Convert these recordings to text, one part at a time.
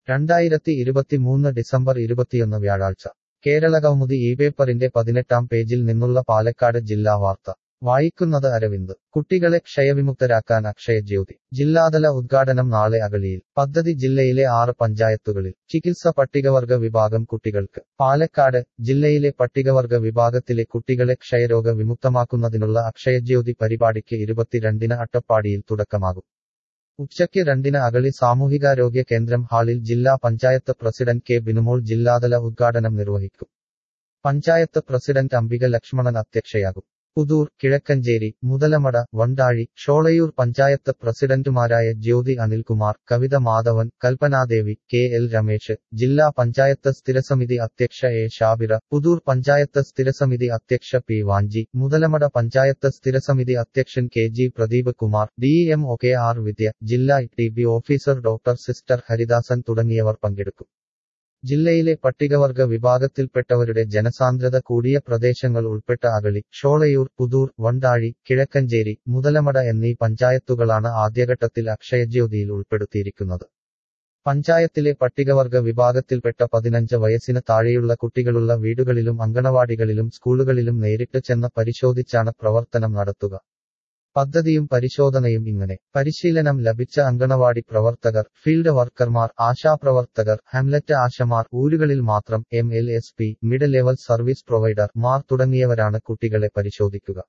2023 December 21 വ്യാഴാഴ്ച കേരളകൗമുദി ഈ പേപ്പറിന്റെ 18-ാം പേജിൽ നിന്നുള്ള പാലക്കാട് ജില്ലാ വാർത്ത വായിക്കുന്നത് അരവിന്ദ്. കുട്ടികളെ ക്ഷയവിമുക്തരാക്കാൻ അക്ഷയജ്യോതി ജില്ലാതല ഉദ്ഘാടനം നാളെ അഗളിയിൽ. പദ്ധതി ജില്ലയിലെ 6 പഞ്ചായത്തുകളിൽ. ചികിത്സ പട്ടികവർഗ വിഭാഗം കുട്ടികൾക്ക്. പാലക്കാട് ജില്ലയിലെ പട്ടികവർഗ വിഭാഗത്തിലെ കുട്ടികളെ ക്ഷയരോഗ വിമുക്തമാക്കുന്നതിനുള്ള അക്ഷയജ്യോതി പരിപാടിക്ക് 22-ന് അട്ടപ്പാടിയിൽ തുടക്കമാകും. ഉച്ചയ്ക്ക് 2-ന് അഗളി സാമൂഹികാരോഗ്യ കേന്ദ്രം ഹാളിൽ ജില്ലാ പഞ്ചായത്ത് പ്രസിഡന്റ് കെ ബിനുമോൾ ജില്ലാതല ഉദ്ഘാടനം നിർവഹിക്കും. പഞ്ചായത്ത് പ്രസിഡന്റ് അംബിക ലക്ഷ്മണൻ അധ്യക്ഷയാകും. പുതൂർ, കിഴക്കഞ്ചേരി, മുതലമട, വണ്ടാഴി, ഷോളയൂർ പഞ്ചായത്ത് പ്രസിഡന്റുമാരായ ജ്യോതി അനിൽകുമാർ, കവിത മാധവൻ, കൽപ്പനാദേവി, കെ എൽ രമേശ്, ജില്ലാ പഞ്ചായത്ത് സ്ഥിരസമിതി അധ്യക്ഷ എ ഷാബിറ, പുതൂർ പഞ്ചായത്ത് സ്ഥിരസമിതി അധ്യക്ഷ പി വാഞ്ചി, മുതലമട പഞ്ചായത്ത് സ്ഥിരസമിതി അധ്യക്ഷൻ K G Pradeep Kumar, DEMO K R Vidya, ജില്ലാ ITB officer doctor sister Haridasan തുടങ്ങിയവർ പങ്കെടുക്കും. ജില്ലയിലെ പട്ടികവർഗ വിഭാഗത്തിൽപ്പെട്ടവരുടെ ജനസാന്ദ്രത കൂടിയ പ്രദേശങ്ങൾ ഉൾപ്പെട്ട അഗളി, ഷോളയൂർ, പുതൂർ, വണ്ടാഴി, കിഴക്കഞ്ചേരി, മുതലമട എന്നീ പഞ്ചായത്തുകളാണ് ആദ്യഘട്ടത്തിൽ അക്ഷയജ്യോതിയിൽ ഉൾപ്പെടുത്തിയിരിക്കുന്നത്. പഞ്ചായത്തിലെ പട്ടികവർഗ വിഭാഗത്തിൽപ്പെട്ട 15 വയസ്സിന് താഴെയുള്ള കുട്ടികളുള്ള വീടുകളിലും അങ്കണവാടികളിലും സ്കൂളുകളിലും നേരിട്ട് ചെന്ന് പരിശോധിച്ചാണ് പ്രവർത്തനം നടത്തുക. പദ്ധതിയും പരിശോധനയും ഇങ്ങനെ: പരിശീലനം ലഭിച്ച അങ്കണവാടി പ്രവർത്തകർ, ഫീൽഡ് വർക്കർമാർ, ആശാപ്രവർത്തകർ, ഹാംലറ്റ് ആശമാർ, ഊരുകളിൽ മാത്രം MLSP, mid level service provider മാർ തുടങ്ങിയവരാണ് കുട്ടികളെ പരിശോധിക്കുക.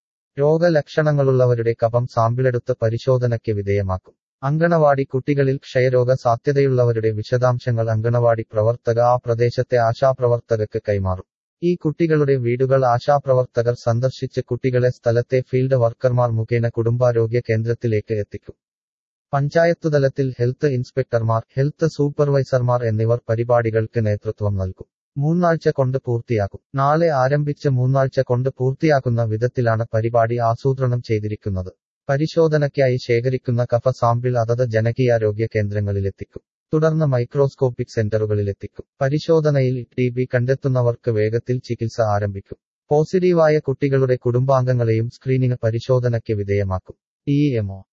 രോഗലക്ഷണങ്ങളുള്ളവരുടെ കഫം സാമ്പിളെടുത്ത് പരിശോധനയ്ക്ക് വിധേയമാക്കും. അങ്കണവാടി കുട്ടികളിൽ ക്ഷയരോഗ സാധ്യതയുള്ളവരുടെ വിശദാംശങ്ങൾ അങ്കണവാടി പ്രവർത്തക ആ പ്രദേശത്തെ ആശാപ്രവർത്തകർക്ക് കൈമാറും. ഈ കുട്ടികളുടെ വീടുകൾ ആശാപ്രവർത്തകർ സന്ദർശിച്ച് കുട്ടികളെ സ്ഥലത്തെ ഫീൽഡ് വർക്കർമാർ മുഖേന കുടുംബാരോഗ്യ കേന്ദ്രത്തിലേക്ക് എത്തിക്കും. പഞ്ചായത്തുതലത്തിൽ ഹെൽത്ത് ഇൻസ്പെക്ടർമാർ, ഹെൽത്ത് സൂപ്പർവൈസർമാർ എന്നിവർ പരിപാടികൾക്ക് നേതൃത്വം നൽകും. 3 ആഴ്ച കൊണ്ട് പൂർത്തിയാക്കും. നാളെ ആരംഭിച്ച് 3 ആഴ്ച കൊണ്ട് പൂർത്തിയാക്കുന്ന വിധത്തിലാണ് പരിപാടി ആസൂത്രണം ചെയ്തിരിക്കുന്നത്. പരിശോധനയ്ക്കായി ശേഖരിക്കുന്ന കഫ സാമ്പിൾ അതത് ജനകീയാരോഗ്യ കേന്ദ്രങ്ങളിലെത്തിക്കും. തുടർന്ന് മൈക്രോസ്കോപ്പിക് സെന്ററുകളിലെത്തിക്കും. പരിശോധനയിൽ TB കണ്ടെത്തുന്നവർക്ക് വേഗത്തിൽ ചികിത്സ ആരംഭിക്കും. പോസിറ്റീവായ കുട്ടികളുടെ കുടുംബാംഗങ്ങളെയും സ്ക്രീനിംഗ് പരിശോധനയ്ക്ക് വിധേയമാക്കും. DEMO